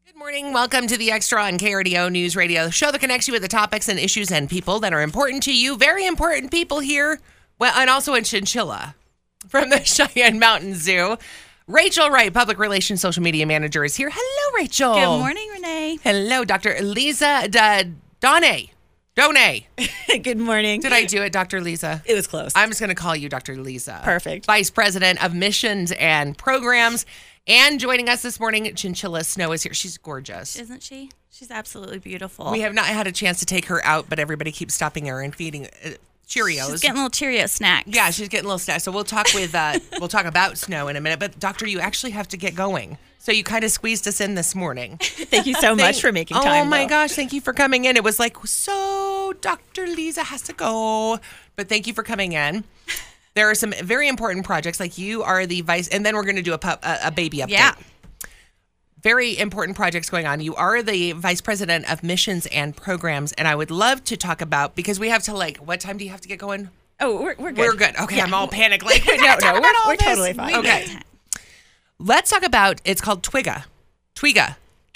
Good morning. Welcome to the Extra on KRDO News Radio, the show that connects you with the topics and issues and people that are important to you. Very important people here. Well, and also in Chinchilla from the Cheyenne Mountain Zoo. Rachel Wright, Public Relations Social Media Manager, is here. Hello, Rachel. Good morning, Renee. Hello, Dr. Lisa Donay. Good morning. Did I do it, Dr. Lisa? It was close. I'm just going to call you Dr. Lisa. Perfect. Vice President of Missions and Programs. And joining us this morning, Chinchilla Snow is here. She's gorgeous. Isn't she? She's absolutely beautiful. We have not had a chance to take her out, but everybody keeps stopping her and feeding Cheerios. She's getting little Cheerio snacks. Yeah, she's getting little snacks. So we'll talk with we'll talk about Snow in a minute. But Doctor, you actually have to get going. So you kind of squeezed us in this morning. Thank you so much for making time. Oh my gosh, thank you for coming in. It was like, so Dr. Lisa has to go. But thank you for coming in. There are some very important projects, like you are the vice, and then we're going to do a baby update. Yeah. Very important projects going on. You are the Vice President of Missions and Programs, and I would love to talk about, because we have to what time do you have to get going? Oh, we're good. We're good. Okay, yeah. I'm all panicked. No, we're totally fine. Okay. Let's talk about, it's called Twiga. Twiga.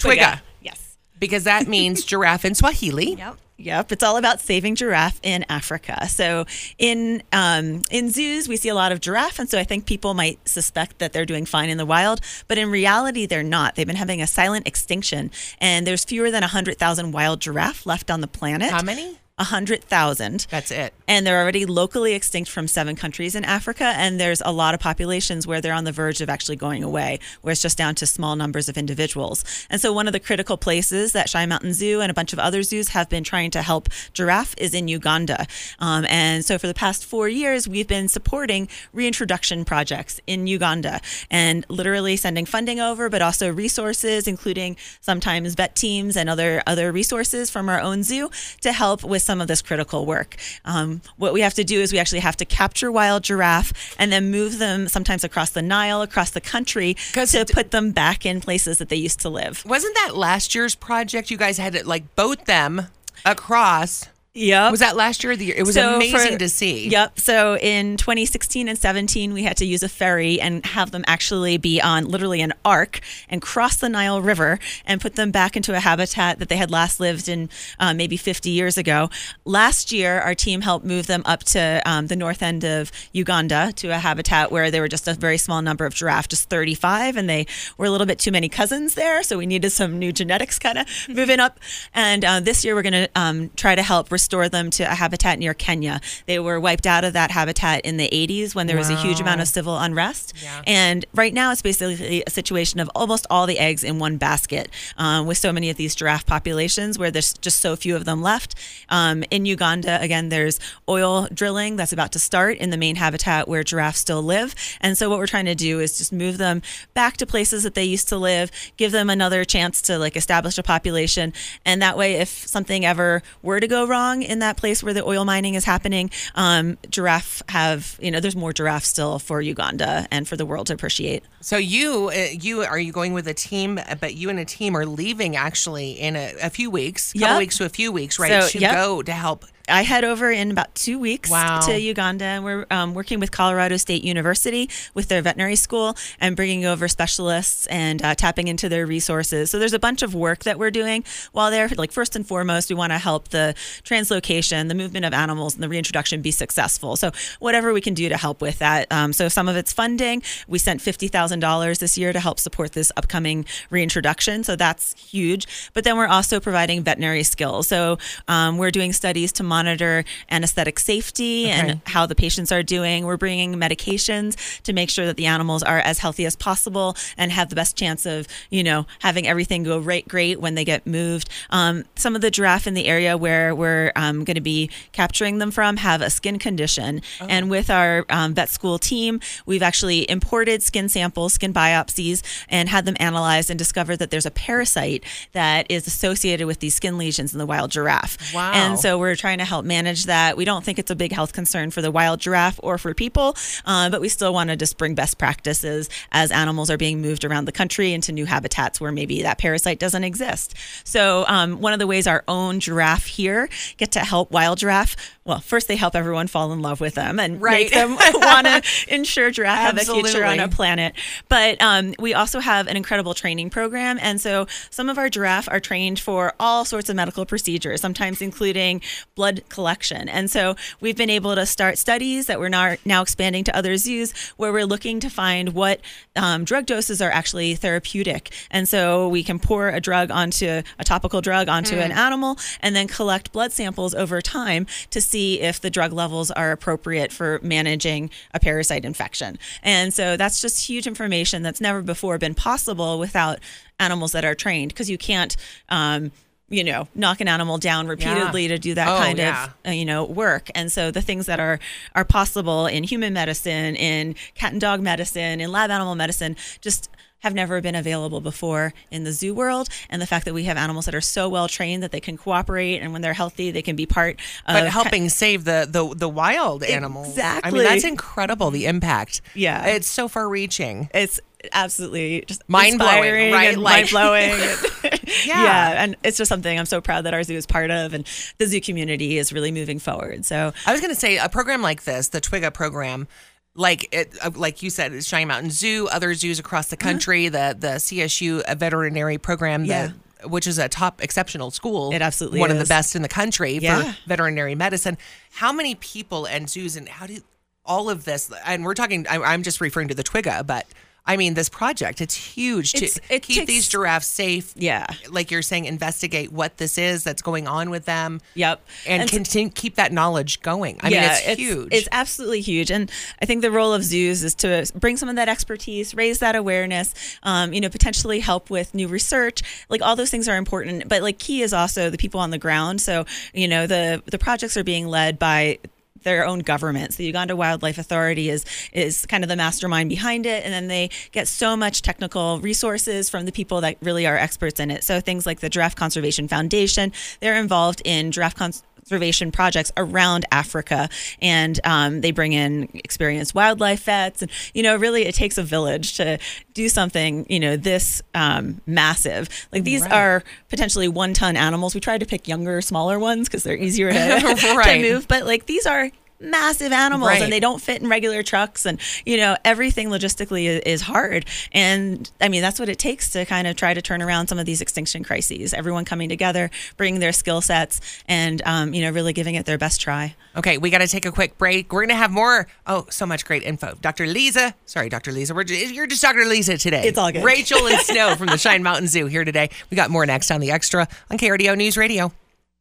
Yes. Because that means giraffe in Swahili. Yep. It's all about saving giraffe in Africa. So in zoos, we see a lot of giraffe. And so I think people might suspect that they're doing fine in the wild. But in reality, they're not. They've been having a silent extinction. And there's fewer than 100,000 wild giraffe left on the planet. How many? 100,000. That's it. And they're already locally extinct from 7 countries in Africa. And there's a lot of populations where they're on the verge of actually going away, where it's just down to small numbers of individuals. And so one of the critical places that Cheyenne Mountain Zoo and a bunch of other zoos have been trying to help giraffe is in Uganda. And so for the past 4 years, we've been supporting reintroduction projects in Uganda and literally sending funding over, but also resources, including sometimes vet teams and other resources from our own zoo to help with some of this critical work. What we have to do is we actually have to capture wild giraffe and then move them sometimes across the Nile, across the country to put them back in places that they used to live. Wasn't that last year's project? You guys had to boat them across. Yep. Was that last year or the year? It was amazing to see. Yep. So in 2016 and 17, we had to use a ferry and have them actually be on literally an ark and cross the Nile River and put them back into a habitat that they had last lived in maybe 50 years ago. Last year, our team helped move them up to the north end of Uganda to a habitat where there were just a very small number of giraffe, just 35, and they were a little bit too many cousins there. So we needed some new genetics kind of moving up. And this year, we're going to try to help restore them to a habitat near Kenya. They were wiped out of that habitat in the 80s when there was a huge amount of civil unrest. Yeah. And right now it's basically a situation of almost all the eggs in one basket with so many of these giraffe populations where there's just so few of them left. In Uganda, again, there's oil drilling that's about to start in the main habitat where giraffes still live. And so what we're trying to do is just move them back to places that they used to live, give them another chance to establish a population. And that way, if something ever were to go wrong in that place where the oil mining is happening, giraffe have, there's more giraffe still for Uganda and for the world to appreciate. So you are you going with a team, but you and a team are leaving actually in a few weeks, couple weeks to a few weeks, right? So, go to help. I head over in about 2 weeks to Uganda, and we're working with Colorado State University with their veterinary school and bringing over specialists and tapping into their resources. So there's a bunch of work that we're doing while they're first and foremost, we want to help the translocation, the movement of animals, and the reintroduction be successful. So whatever we can do to help with that. So some of it's funding. We sent $50,000 this year to help support this upcoming reintroduction. So that's huge. But then we're also providing veterinary skills. So we're doing studies to monitor anesthetic safety and how the patients are doing. We're bringing medications to make sure that the animals are as healthy as possible and have the best chance of, having everything go great when they get moved. Some of the giraffe in the area where we're going to be capturing them from have a skin condition. And with our vet school team, we've actually imported skin samples, skin biopsies, and had them analyzed and discovered that there's a parasite that is associated with these skin lesions in the wild giraffe. Wow. And so we're trying to to help manage that. We don't think it's a big health concern for the wild giraffe or for people, but we still want to just bring best practices as animals are being moved around the country into new habitats where maybe that parasite doesn't exist. So one of the ways our own giraffe here get to help wild giraffe, well, first they help everyone fall in love with them and make them want to ensure giraffe have a future on a planet. But we also have an incredible training program. And so some of our giraffe are trained for all sorts of medical procedures, sometimes including blood collection. And so we've been able to start studies that we're now expanding to other zoos where we're looking to find what drug doses are actually therapeutic. And so we can pour a topical drug onto an animal and then collect blood samples over time to see if the drug levels are appropriate for managing a parasite infection. And so that's just huge information that's never before been possible without animals that are trained, because you can't knock an animal down repeatedly to do that kind of work. And so the things that are possible in human medicine, in cat and dog medicine, in lab animal medicine, just have never been available before in the zoo world. And the fact that we have animals that are so well trained that they can cooperate, and when they're healthy, they can be part of helping save the wild animals. Exactly. I mean, that's incredible, the impact. Yeah. It's so far reaching. It's absolutely just mind-blowing, right? Mind-blowing. Yeah. And it's just something I'm so proud that our zoo is part of, and the zoo community is really moving forward. So I was going to say, a program like this, the Twiga program, like you said, it's Cheyenne Mountain Zoo, other zoos across the country, the CSU veterinary program, which is a top exceptional school. It absolutely one is. of the best in the country for veterinary medicine. How many people and zoos, and how do all of this, and we're talking, I'm just referring to the Twiga, but I mean, this project, it's huge to keep these giraffes safe. Yeah. Like you're saying, investigate what this is that's going on with them. Yep. And continue, keep that knowledge going. I mean, it's huge. It's absolutely huge. And I think the role of zoos is to bring some of that expertise, raise that awareness, potentially help with new research. Like, all those things are important. But like, key is also the people on the ground. So, the projects are being led by their own governments. The Uganda Wildlife Authority is kind of the mastermind behind it, and then they get so much technical resources from the people that really are experts in it. So things like the Giraffe Conservation Foundation, they're involved in giraffe conservation projects around Africa, and they bring in experienced wildlife vets, and really it takes a village to do something this massive. Like, these are potentially 1-ton animals. We try to pick younger, smaller ones because they're easier to move, but like, these are massive animals, and they don't fit in regular trucks, and everything logistically is hard. And I mean, that's what it takes to kind of try to turn around some of these extinction crises. Everyone coming together, bringing their skill sets, and really giving it their best try. Okay, we got to take a quick break. We're going to have more. Oh, so much great info. Dr. Lisa. You're just Dr. Lisa today. It's all good. Rachel and Snow from the Cheyenne Mountain Zoo here today. We got more next on The Extra on KRDO News Radio.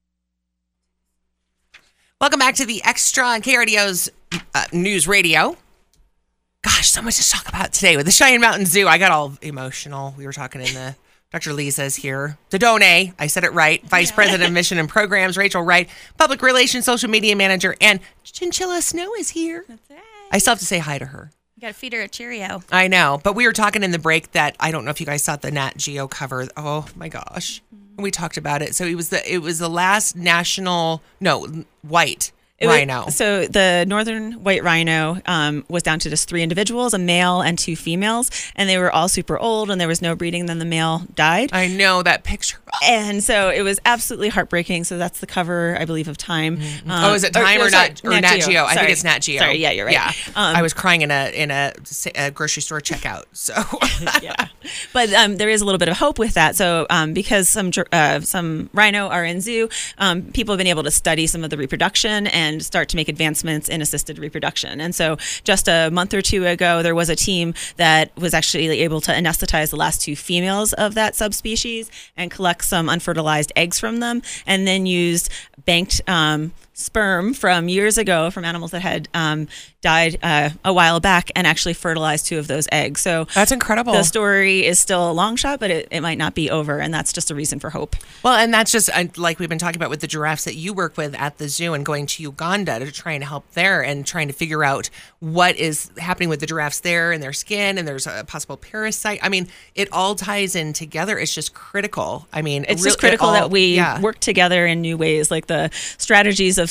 Welcome back to The Extra on KRDO's News Radio. Gosh, so much to talk about today with the Cheyenne Mountain Zoo. I got all emotional. We were talking in the... Dr. Lisa's here. Dodone, I said it right. Vice President of Mission and Programs, Rachel Wright. Public Relations, Social Media Manager, and Chinchilla Snow is here. That's right. I still have to say hi to her. You got to feed her a Cheerio. I know, but we were talking in the break that, I don't know if you guys saw the Nat Geo cover. Oh my gosh. We talked about it. So it was the last white rhino. So the northern white rhino was down to just 3 individuals, a male and 2 females, and they were all super old, and there was no breeding. Then the male died. I know that picture. And so it was absolutely heartbreaking. So that's the cover, I believe, of Time. Mm-hmm. Is it Time or Nat Geo? I think it's Nat Geo. Sorry, yeah, you're right. Yeah, I was crying in a grocery store checkout. So yeah, but there is a little bit of hope with that. So because some rhino are in zoo, people have been able to study some of the reproduction and start to make advancements in assisted reproduction. And so just a month or 2 ago, there was a team that was actually able to anesthetize the last 2 females of that subspecies and collect some unfertilized eggs from them, and then used banked sperm from years ago from animals that had died a while back and actually fertilized 2 of those eggs. So that's incredible. The story is still a long shot, but it might not be over, and that's just a reason for hope. Well, and that's just like we've been talking about with the giraffes that you work with at the zoo, and going to Uganda to try and help there and trying to figure out what is happening with the giraffes there and their skin, and there's a possible parasite. I mean, it all ties in together. It's just critical. I mean, it's just critical that we work together in new ways, like the strategies of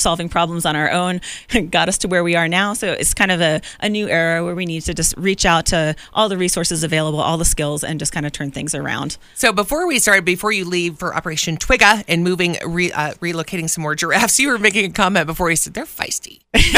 solving problems on our own got us to where we are now. So it's kind of a new era where we need to just reach out to all the resources available, all the skills, and just kind of turn things around. So before you leave for Operation Twigga and relocating some more giraffes, you were making a comment before you said they're feisty.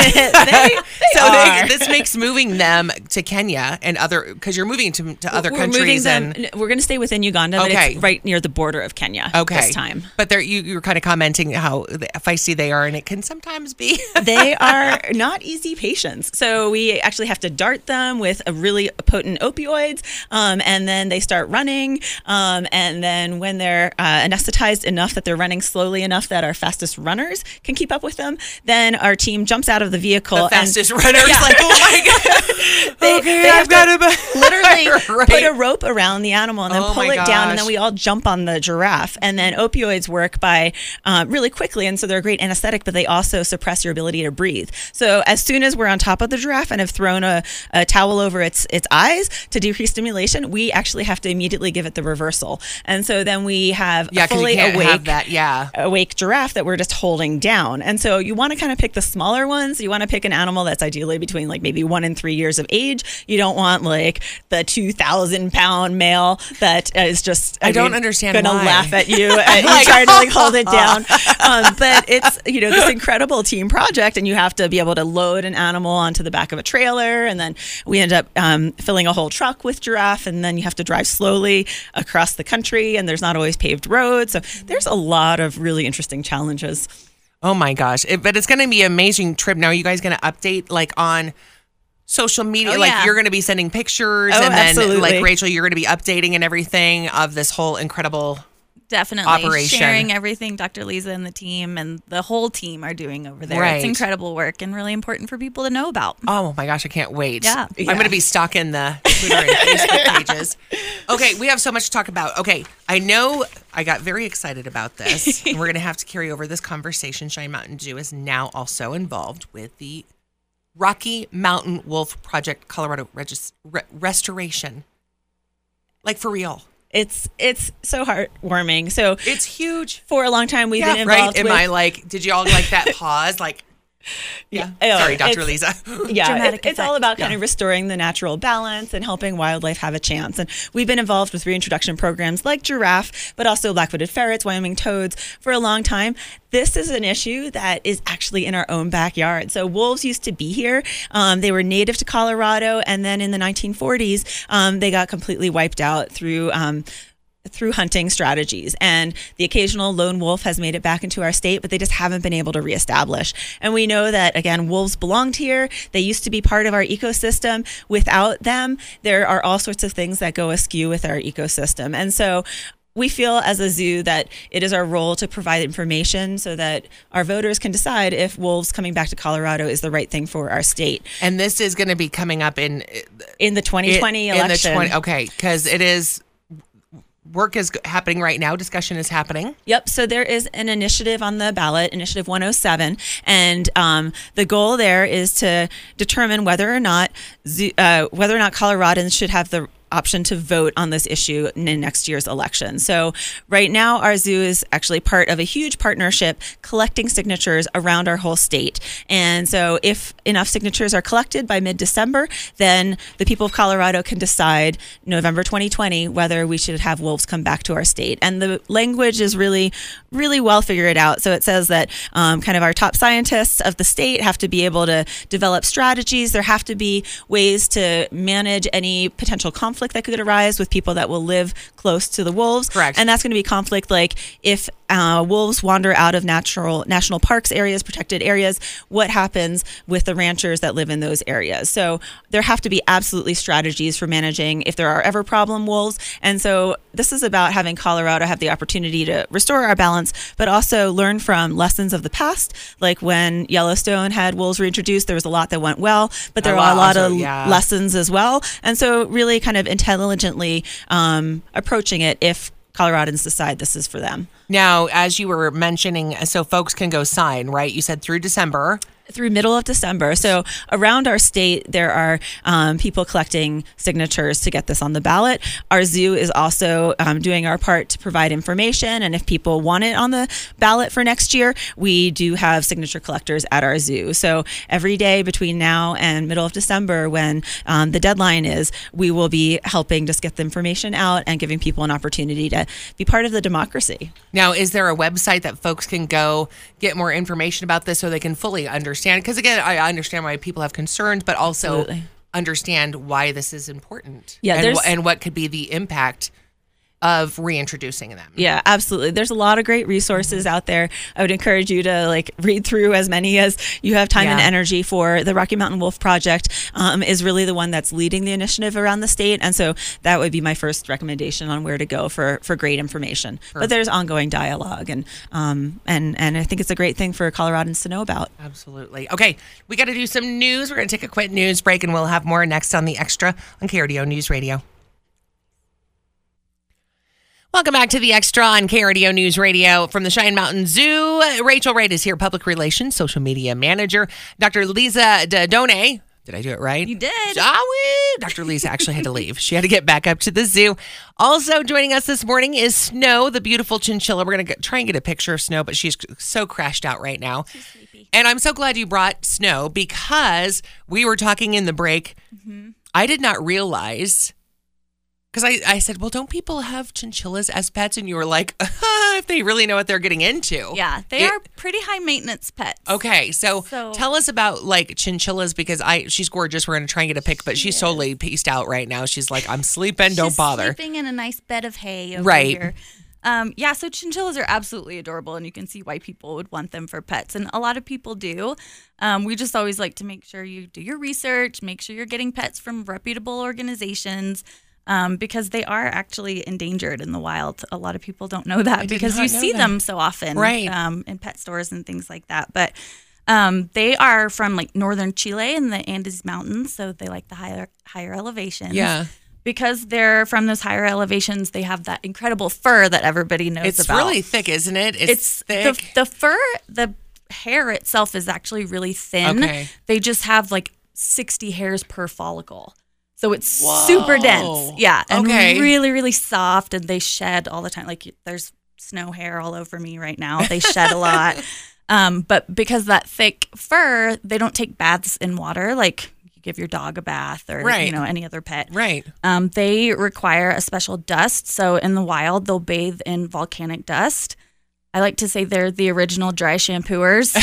This makes moving them to Kenya and because you're moving to other countries. We're going to stay within Uganda, but it's right near the border of Kenya this time. But you were kind of commenting how feisty they are, and it can sometimes be. They are not easy patients. So we actually have to dart them with a really potent opioids, and then they start running. And then when they're anesthetized enough that they're running slowly enough that our fastest runners can keep up with them, then our team jumps out of the vehicle. The fastest runners, like, oh my God. they have to literally put a rope around the animal and then pull it down, and then we all jump on the giraffe. And then opioids work by really quickly, and so they're a great anesthetic, but they also suppress your ability to breathe. So as soon as we're on top of the giraffe and have thrown a towel over its eyes to decrease stimulation, we actually have to immediately give it the reversal. And so then we have a fully awake giraffe that we're just holding down. And so you want to kind of pick the smaller ones. You want to pick an animal that's ideally between like maybe 1 and 3 years of age. You don't want like the 2,000-pound male that is just don't understand going to laugh at you and you try to like hold it down. But it's this incredible team project, and you have to be able to load an animal onto the back of a trailer, and then we end up filling a whole truck with giraffe, and then you have to drive slowly across the country, and there's not always paved roads. So there's a lot of really interesting challenges. Oh my gosh. But it's going to be an amazing trip. Now, are you guys going to update like on social media? You're going to be sending pictures, and then absolutely. Like Rachel, you're going to be updating and everything of this whole incredible operation. Sharing everything Dr. Lisa and the team and the whole team are doing over there. Right. It's incredible work and really important for people to know about. Oh my gosh, I can't wait. Yeah. I'm going to be stalking the Twitter and Facebook pages. Okay, we have so much to talk about. Okay, I know I got very excited about this, and we're going to have to carry over this conversation. Cheyenne Mountain Zoo is now also involved with the Rocky Mountain Wolf Project Colorado restoration. Like, for real. It's so heartwarming. So it's huge. For a long time, we've been involved with... I like, did you all like that pause? Like, yeah. Sorry, Dr. Lisa. Yeah, it's all about kind of restoring the natural balance and helping wildlife have a chance. And we've been involved with reintroduction programs like giraffe, but also black-footed ferrets, Wyoming toads for a long time. This is an issue that is actually in our own backyard. So wolves used to be here. They were native to Colorado, and then in the 1940s, they got completely wiped out through hunting strategies, and the occasional lone wolf has made it back into our state, but they just haven't been able to reestablish. And we know that, again, wolves belonged here. They used to be part of our ecosystem. Without them, there are all sorts of things that go askew with our ecosystem. And so we feel as a zoo that it is our role to provide information so that our voters can decide if wolves coming back to Colorado is the right thing for our state. And this is going to be coming up in the 2020 election. Because it is... Work is happening right now. Discussion is happening. Yep. So there is an initiative on the ballot, Initiative 107, and the goal there is to determine whether or not Coloradans should have the option to vote on this issue in next year's election. So right now, our zoo is actually part of a huge partnership collecting signatures around our whole state. And so if enough signatures are collected by mid-December, then the people of Colorado can decide November 2020 whether we should have wolves come back to our state. And the language is really, really well figured out. So it says that kind of our top scientists of the state have to be able to develop strategies. There have to be ways to manage any potential conflict that could arise with people that will live close to the wolves. Correct. And that's going to be conflict like if wolves wander out of national parks areas, protected areas, what happens with the ranchers that live in those areas? So there have to be absolutely strategies for managing if there are ever problem wolves. And so this is about having Colorado have the opportunity to restore our balance, but also learn from lessons of the past. Like when Yellowstone had wolves reintroduced, there was a lot that went well, but there are a lot of lessons as well. And so really kind of intelligently approaching it if Coloradans decide this is for them. Now, as you were mentioning, so folks can go sign, right? You said through December. Through middle of December. So around our state, there are people collecting signatures to get this on the ballot. Our zoo is also doing our part to provide information. And if people want it on the ballot for next year, we do have signature collectors at our zoo. So every day between now and middle of December, when the deadline is, we will be helping just get the information out and giving people an opportunity to be part of the democracy. Now, is there a website that folks can go get more information about this so they can fully understand? Because again, I understand why people have concerns, but also Absolutely. understand why this is important. Yeah, and what could be the impact of reintroducing them. Yeah, absolutely. There's a lot of great resources out there. I would encourage you to read through as many as you have time and energy for. The Rocky Mountain Wolf Project is really the one that's leading the initiative around the state. And so that would be my first recommendation on where to go for great information. Perfect. But there's ongoing dialogue and I think it's a great thing for Coloradans to know about. Absolutely. Okay, we got to do some news. We're going to take a quick news break and we'll have more next on The Extra on KRDO News Radio. Welcome back to The Extra on KRDO News Radio from the Cheyenne Mountain Zoo. Rachel Wright is here, Public Relations, Social Media Manager. Dr. Lisa Dodone. Did I do it right? You did. Dr. Lisa actually had to leave. She had to get back up to the zoo. Also joining us this morning is Snow, the beautiful chinchilla. We're going to try and get a picture of Snow, but she's so crashed out right now. She's sleepy. And I'm so glad you brought Snow because we were talking in the break. Mm-hmm. I did not realize... Because I said, well, don't people have chinchillas as pets? And you were like, if they really know what they're getting into. Yeah, they are pretty high maintenance pets. Okay, so tell us about chinchillas because she's gorgeous. We're going to try and get a pic, but she's totally pieced out right now. She's like, I'm sleeping, don't bother. She's sleeping in a nice bed of hay over here. So chinchillas are absolutely adorable, and you can see why people would want them for pets. And a lot of people do. We just always like to make sure you do your research, make sure you're getting pets from reputable organizations. Because they are actually endangered in the wild. A lot of people don't know that because you see them so often in pet stores and things like that. But they are from northern Chile in the Andes Mountains, so they like the higher elevations. Yeah. Because they're from those higher elevations, they have that incredible fur that everybody knows about. It's really thick, isn't it? It's thick. The fur, the hair itself is actually really thin. Okay. They just have 60 hairs per follicle. So it's super dense. Yeah. And really, really soft. And they shed all the time. There's snow hair all over me right now. They shed a lot. But because that thick fur, they don't take baths in water like you give your dog a bath or any other pet. Right. They require a special dust. So in the wild, they'll bathe in volcanic dust. I like to say they're the original dry shampooers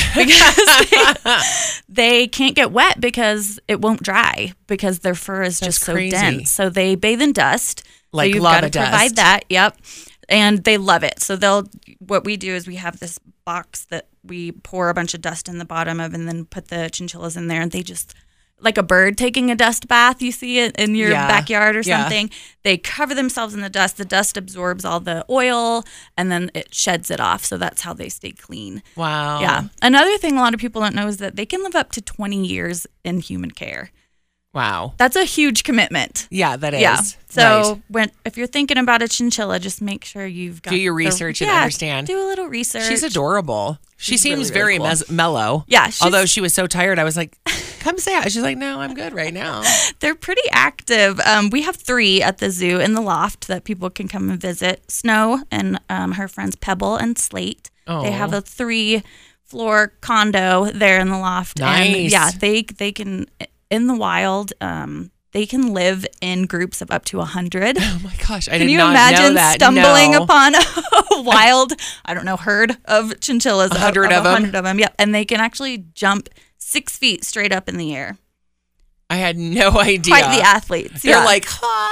because they can't get wet because it won't dry because their fur is just so dense. So they bathe in dust. Like so you've lava got to dust. provide that. Yep. And they love it. So what we do is we have this box that we pour a bunch of dust in the bottom of and then put the chinchillas in there and they just... like a bird taking a dust bath, you see it in your backyard or something. They cover themselves in the dust. The dust absorbs all the oil, and then it sheds it off. So that's how they stay clean. Wow. Yeah. Another thing a lot of people don't know is that they can live up to 20 years in human care. Wow. That's a huge commitment. Yeah, that is. Yeah. So if you're thinking about a chinchilla, just make sure you've got... do your research and understand. Do a little research. She's adorable. She seems really, very really cool. mellow. Yeah. Although she was so tired, I was like, come say it. She's like, no, I'm good right now. They're pretty active. We have 3 at the zoo in the loft that people can come and visit. Snow and her friends Pebble and Slate. Oh. They have a 3-floor condo there in the loft. Nice. And they can, in the wild, they can live in groups of up to 100. Oh my gosh, I Can did you not imagine know that. stumbling No. upon a wild, herd of chinchillas? 100 of them? 100 of them, yep. And they can actually jump 6 feet straight up in the air. I had no idea. Quite the athletes. They're yeah. like,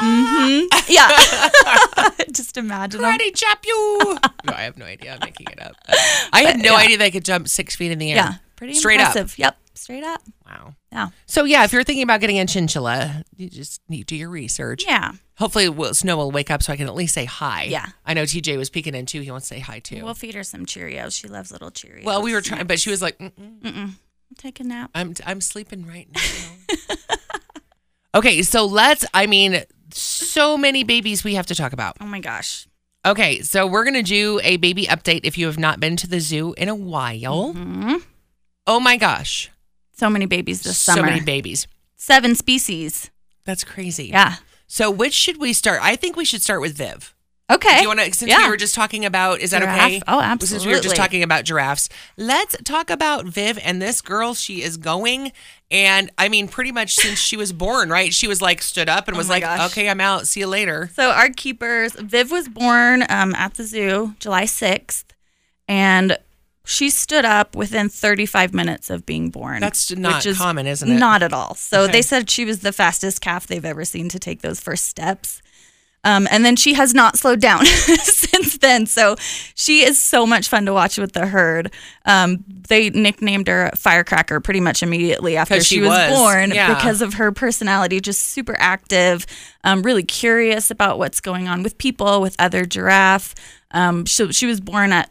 Yeah. Just imagine them. karate chop you. No, I have no idea. I'm making it up. I had no idea they could jump 6 feet in the air. Yeah. Pretty straight impressive. up. Yep. Straight up. Wow. Yeah. So yeah, if you're thinking about getting a chinchilla, you just need to do your research. Yeah. Hopefully Snow will wake up so I can at least say hi. Yeah. I know TJ was peeking in too. He wants to say hi too. We'll feed her some Cheerios. She loves little Cheerios. Well, we were trying, but she was like, Take a nap. I'm sleeping right now. Okay, so so many babies we have to talk about. Oh my gosh. Okay, so we're going to do a baby update if you have not been to the zoo in a while. Mm-hmm. Oh my gosh. So many babies this summer. So many babies. 7 species. That's crazy. Yeah. So which should we start? I think we should start with Viv. Okay. Do you want to, since we were just talking about, is that Giraffe? okay? Oh, absolutely. Since we were just talking about giraffes, let's talk about Viv and this girl. She is going, and I mean, pretty much since she was born, right? She was like, stood up and was like, okay, I'm out. See you later. So our keepers, Viv was born at the zoo July 6th, and she stood up within 35 minutes of being born. That's not common, isn't it? Not at all. So they said she was the fastest calf they've ever seen to take those first steps. And then she has not slowed down since then. So she is so much fun to watch with the herd. They nicknamed her Firecracker pretty much immediately after she was born because of her personality, just super active, really curious about what's going on with people, with other giraffe. She was born at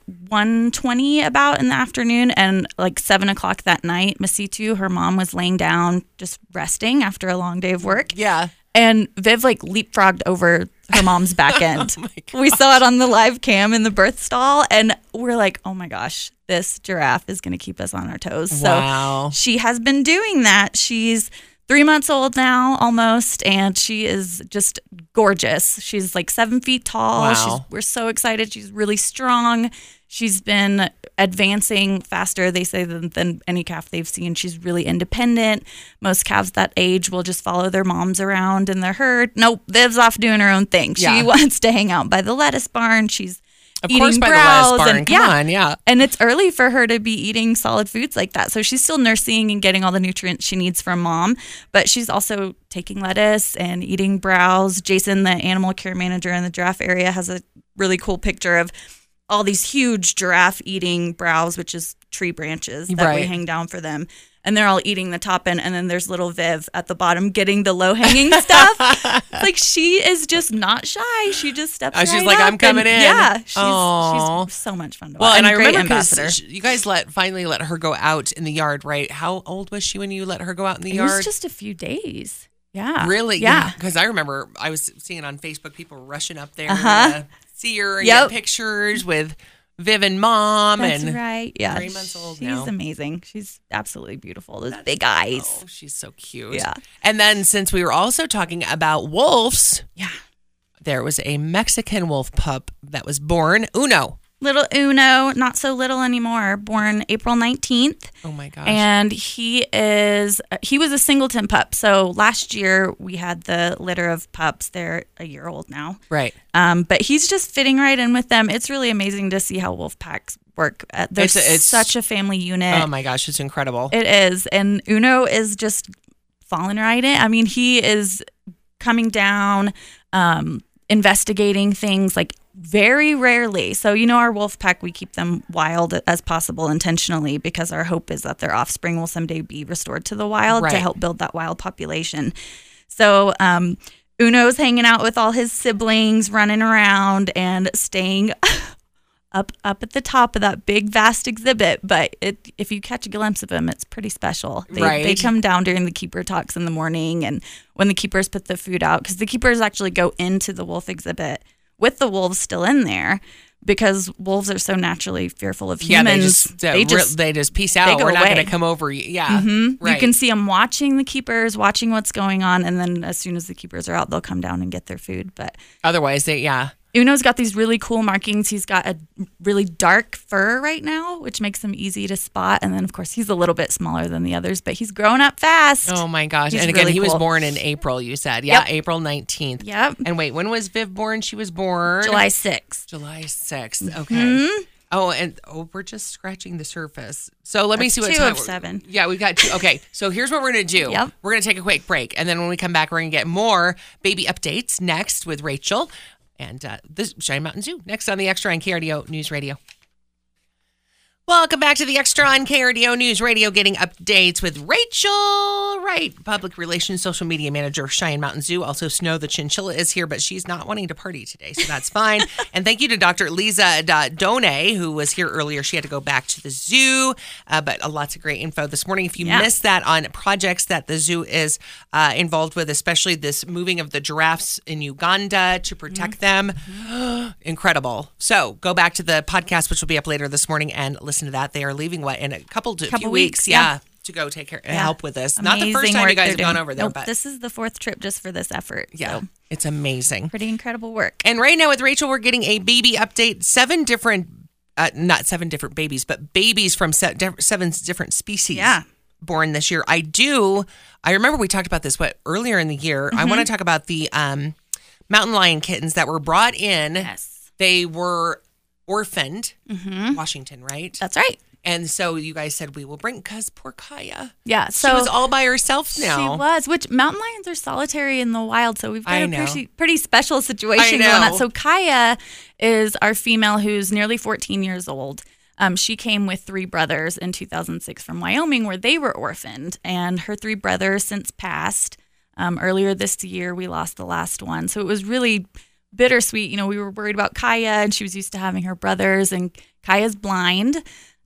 1:20 about in the afternoon, and like 7 o'clock that night, Masitu, her mom, was laying down just resting after a long day of work. Yeah. And Viv like leapfrogged over her mom's back end. We saw it on the live cam in the birth stall, and we're like, oh my gosh, this giraffe is going to keep us on our toes. Wow. So she has been doing that. She's 3 months old now, almost, and she is just gorgeous. She's like 7 feet tall. Wow. We're so excited. She's really strong. She's been advancing faster, they say, than any calf they've seen. She's really independent. Most calves that age will just follow their moms around in the herd. Nope, Viv's off doing her own thing. She wants to hang out by the lettuce barn. She's eating by browse the lettuce barn. and Come on, yeah. And it's early for her to be eating solid foods like that. So she's still nursing and getting all the nutrients she needs from mom, but she's also taking lettuce and eating browse. Jason, the animal care manager in the giraffe area, has a really cool picture of all these huge giraffe eating browse, which is tree branches that we hang down for them. And they're all eating the top end. And then there's little Viv at the bottom getting the low-hanging stuff. Like, she is just not shy. She just steps right she's like, up I'm coming in. Yeah. She's so much fun to watch. Well, and I remember ambassador. You guys finally let her go out in the yard, right? How old was she when you let her go out in the It yard? was just a few days. Yeah. Really? Yeah. Because I remember I was seeing it on Facebook. People were rushing up there to see her and get pictures with Viv and mom. That's and right. Yeah. 3 months old She's now. amazing. She's absolutely beautiful. Those big eyes. Oh, she's so cute. Yeah. And then since we were also talking about wolves, Yeah. there was a Mexican wolf pup that was born, Uno. Little Uno, not so little anymore, born April 19th. Oh my gosh. And he was a singleton pup. So last year we had the litter of pups. They're a year old now. Right. But he's just fitting right in with them. It's really amazing to see how wolf packs work. They're such a family unit. Oh my gosh, it's incredible. It is. And Uno is just falling right in. I mean, he is coming down, investigating things like very rarely. So, our wolf pack, we keep them wild as possible intentionally because our hope is that their offspring will someday be restored to the wild to help build that wild population. So, Uno's hanging out with all his siblings, running around and staying up at the top of that big, vast exhibit. But if you catch a glimpse of him, it's pretty special. They come down during the keeper talks in the morning and when the keepers put the food out, because the keepers actually go into the wolf exhibit with the wolves still in there because wolves are so naturally fearful of humans. They just peace out. We're not going to come over. Yeah. Mm-hmm. Right. You can see them watching the keepers, watching what's going on. And then as soon as the keepers are out, they'll come down and get their food. But otherwise, Uno's got these really cool markings. He's got a really dark fur right now, which makes him easy to spot. And then, of course, he's a little bit smaller than the others, but he's grown up fast. Oh, my gosh. He's and again, really he was cool. born in April, you said. Yeah, April 19th. Yep. And wait, when was Viv born? She was born? July 6th. July 6th. Okay. Mm-hmm. We're just scratching the surface. So let me see what 2 time. of 7. Yeah, we've got 2. Okay, so here's what we're going to do. Yep. We're going to take a quick break. And then when we come back, we're going to get more baby updates next with Rachel. And this Cheyenne Mountain Zoo next on the Extra on KRDO News Radio. Welcome back to the Extra on KRDO News Radio, getting updates with Rachel Wright, Public Relations Social Media Manager, Cheyenne Mountain Zoo. Also, Snow the Chinchilla is here, but she's not wanting to party today, so that's fine. And thank you to Dr. Lisa Done, who was here earlier. She had to go back to the zoo, but lots of great info this morning. If you missed that on projects that the zoo is involved with, especially this moving of the giraffes in Uganda to protect them, incredible. So go back to the podcast, which will be up later this morning, and listen to that. They are leaving in a few weeks. Yeah. to go take care and help with this. Not the first Amazing time you work guys they're have gone doing. over there, Nope, but this is the 4th trip just for this effort. yeah, So it's amazing. pretty incredible work. And right now with Rachel, we're getting a baby update. 7 different, not 7 different babies, but babies from 7 different species. Yeah. Born this year. I remember we talked about this earlier in the year. I want to talk about the mountain lion kittens that were brought in. Yes. They were orphaned. Washington, right? That's right. And so you guys said we will bring, because poor Kaya. Yeah. So she was all by herself now. She was, which mountain lions are solitary in the wild. So we've got I a know. pretty special situation I going know. on. So Kaya is our female who's nearly 14 years old. She came with 3 brothers in 2006 from Wyoming, where they were orphaned. And her 3 brothers since passed. Earlier this year, we lost the last one. So it was really bittersweet. You know, we were worried about Kaya, and she was used to having her brothers, and Kaya's blind.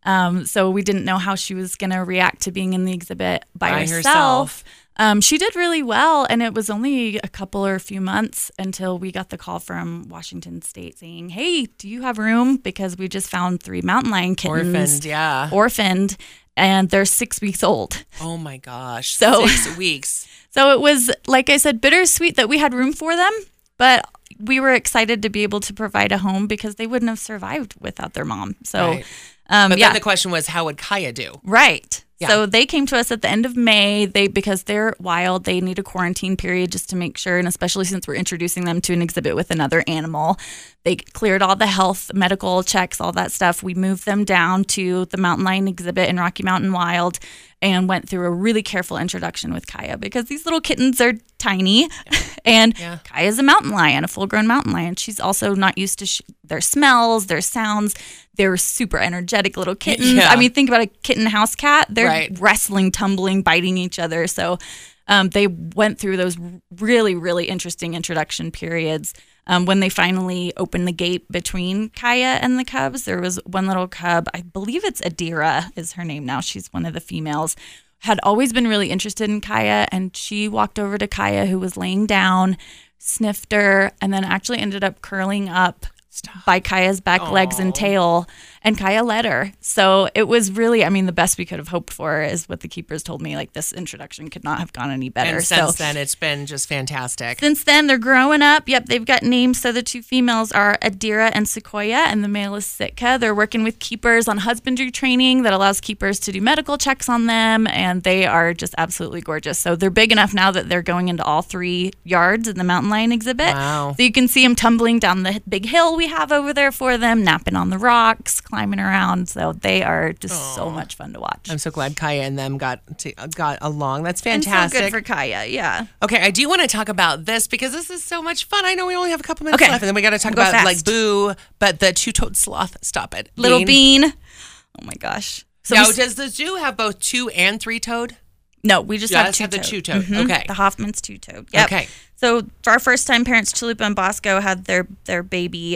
So we didn't know how she was going to react to being in the exhibit by herself. She did really well, and it was only a few months until we got the call from Washington State saying, hey, do you have room? Because we just found 3 mountain lion kittens. Orphaned, and they're 6 weeks old. Oh my gosh. So 6 weeks. So it was, like I said, bittersweet that we had room for them, but we were excited to be able to provide a home because they wouldn't have survived without their mom. So, Right. But then the question was, how would Kaya do? Right. Yeah. So they came to us at the end of May. Because they're wild, they need a quarantine period just to make sure, and especially since we're introducing them to an exhibit with another animal. They cleared all the health, medical checks, all that stuff. We moved them down to the mountain lion exhibit in Rocky Mountain Wild and went through a really careful introduction with Kaya because these little kittens are tiny. And Kaya's a mountain lion, a full-grown mountain lion. She's also not used to their smells, their sounds. They're super energetic little kittens. Yeah. I mean, think about a kitten house cat. They're Right. wrestling, tumbling, biting each other. So they went through those really, really interesting introduction periods. When they finally opened the gate between Kaya and the cubs, there was one little cub, I believe it's Adira is her name now. She's one of the females, had always been really interested in Kaya, and she walked over to Kaya, who was laying down, sniffed her, and then actually ended up curling up by Kaya's back legs and tail, and Kaya let her. So it was really, I mean, the best we could have hoped for is what the keepers told me. Like, this introduction could not have gone any better. And since then, it's been just fantastic. Since then, they're growing up. Yep, they've got names. So the 2 females are Adira and Sequoia, and the male is Sitka. They're working with keepers on husbandry training that allows keepers to do medical checks on them, and they are just absolutely gorgeous. So they're big enough now that they're going into all 3 yards in the mountain lion exhibit. Wow. So you can see them tumbling down the big hill we have over there for them, napping on the rocks, climbing around. So they are just so much fun to watch. I'm so glad Kaya and them got along. That's And fantastic. so good for Kaya, yeah. Okay, I do want to talk about this because this is so much fun. I know we only have a couple minutes Okay. left, and then we got to talk We'll go about fast. like Boo, but the 2-toed sloth. Stop it, Little Bean. Oh my gosh. So Now, we- does the zoo have both 2 and 3-toed? No, we just have the two-toed. 2-toed. Okay. The Hoffman's two-toed. Yep. Okay. So for our first-time parents, Chalupa and Bosco had their baby.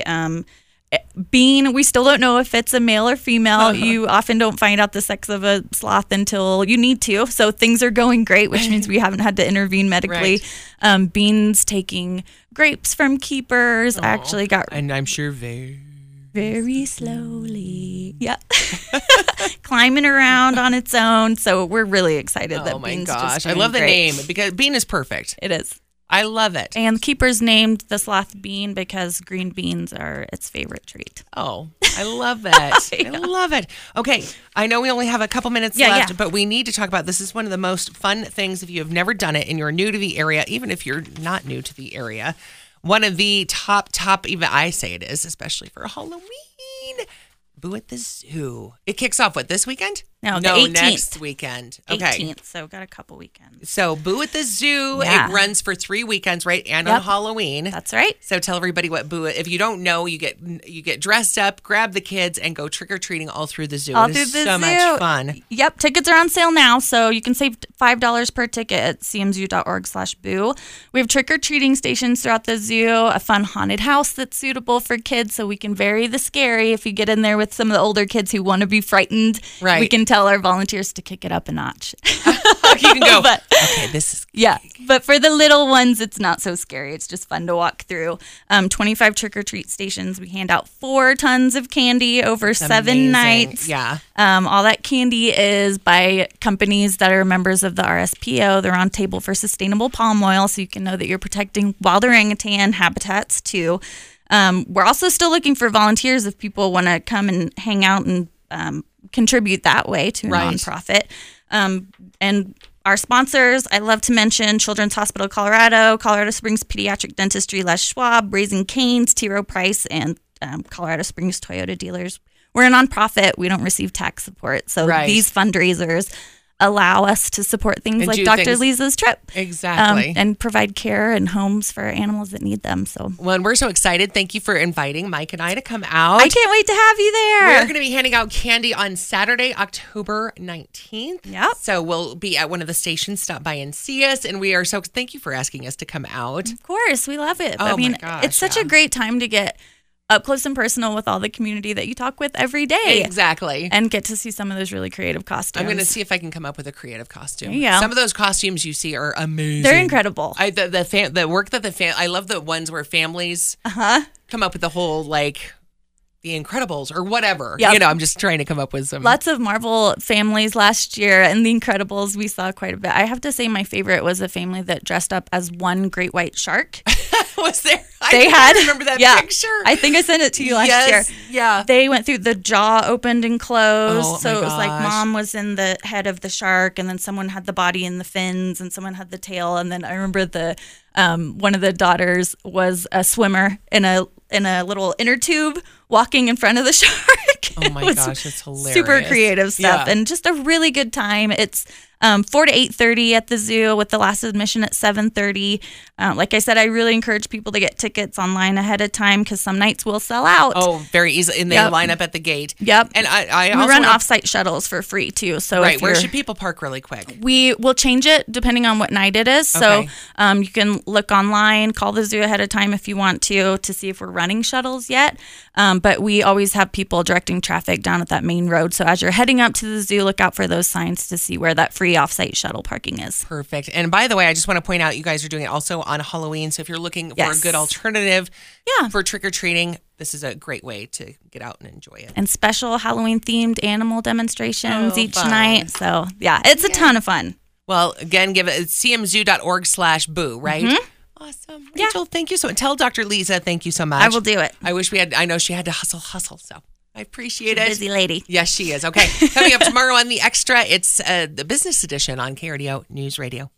Bean, we still don't know if it's a male or female. You often don't find out the sex of a sloth until you need to. So things are going great, which means we haven't had to intervene medically. Right. Bean's taking grapes from keepers. Actually got And I'm sure very slowly. Yeah. Climbing around on its own. So we're really excited that Oh my Bean's gosh, just I doing love the great. name because Bean is perfect. It is. I love it. And keepers named the sloth Bean because green beans are its favorite treat. Oh, I love it. I love it. Okay, I know we only have a couple minutes left, but we need to talk about this. Is one of the most fun things if you have never done it and you're new to the area, even if you're not new to the area. One of the top, even I say it is, especially for Halloween. Boo at the Zoo. It kicks off this weekend? No, the 18th. Next weekend. Okay. 18th, so got a couple weekends. So Boo at the Zoo, Yeah. it runs for 3 weekends, right? And Yep. on Halloween. That's right. So tell everybody what Boo. If you don't know, you get dressed up, grab the kids, and go trick or treating all through the zoo. All It through is the so zoo. much fun. Yep, tickets are on sale now, so you can save $5 per ticket at cmzu.org/boo. We have trick-or-treating stations throughout the zoo, a fun haunted house that's suitable for kids, so we can vary the scary. If you get in there with some of the older kids who want to be frightened, Right. we can tell our volunteers to kick it up a notch. You can go, But- okay, this is Yeah, but for the little ones, it's not so scary. It's just fun to walk through. 25 trick-or-treat stations. We hand out 4 tons of candy over 7 amazing. nights. Yeah. All that candy is by companies that are members of the RSPO. They're on Table for Sustainable Palm Oil, so you can know that you're protecting wild orangutan habitats too. We're also still looking for volunteers if people want to come and hang out and contribute that way to a nonprofit. And our sponsors, I love to mention Children's Hospital Colorado, Colorado Springs Pediatric Dentistry, Les Schwab, Raising Cane's, T. Rowe Price, and Colorado Springs Toyota dealers. We're a nonprofit. We don't receive tax support. So these fundraisers allow us to support things And like do Dr. things- Lisa's trip. Exactly. And provide care and homes for animals that need them. So Well, and we're so excited. Thank you for inviting Mike and I to come out. I can't wait to have you there. We're going to be handing out candy on Saturday, October 19th. Yep. So we'll be at one of the stations. Stop by and see us. And we are so thank you for asking us to come out. Of course, we love it. Oh, I mean, my gosh, it's such a great time to get up close and personal with all the community that you talk with every day. Exactly. And get to see some of those really creative costumes. I'm going to see if I can come up with a creative costume. There you go. Some of those costumes you see are amazing. They're incredible. The work that I love the ones where families come up with the whole like The Incredibles or whatever. Yep. You know, I'm just trying to come up with some. Lots of Marvel families last year, and The Incredibles we saw quite a bit. I have to say my favorite was a family that dressed up as one great white shark. Was there? They I had remember that picture. I think I sent it to you last year. Yeah. They went through the jaw opened and closed. Oh, so my it was like gosh. mom was in the head of the shark, and then someone had the body and the fins, and someone had the tail. And then I remember the one of the daughters was a swimmer in a little inner tube walking in front of the shark. Oh my It was gosh, it's hilarious. Super creative stuff, Yeah. and just a really good time. It's 4 to 8:30 at the zoo with the last admission at 7:30. Like I said, I really encourage people to get tickets online ahead of time because some nights will sell out. Oh, very easy. And they Yep. line up at the gate. Yep. And I We also run wanna- off-site shuttles for free too. So Right. if Where you're- should people park really quick? we will change it depending on what night it is. So Okay. you can look online, call the zoo ahead of time if you want to see if we're running shuttles yet. But we always have people directing traffic down at that main road. So as you're heading up to the zoo, look out for those signs to see where that free off-site shuttle parking is. Perfect. And by the way, I just want to point out you guys are doing it also on Halloween. So if you're looking for a Yes. good alternative Yeah. for trick-or-treating, this is a great way to get out and enjoy it. And special Halloween-themed animal demonstrations Oh, each fun. night. So yeah, it's a ton of fun. Well, again, give it cmzoo.org/boo, right? Awesome. Yeah. Rachel, thank you so much. Tell Dr. Lisa, thank you so much. I will do it. I know she had to hustle. So I appreciate it. Busy lady. Yes, she is. Okay. Coming up tomorrow on The Extra, it's the business edition on KRDO News Radio.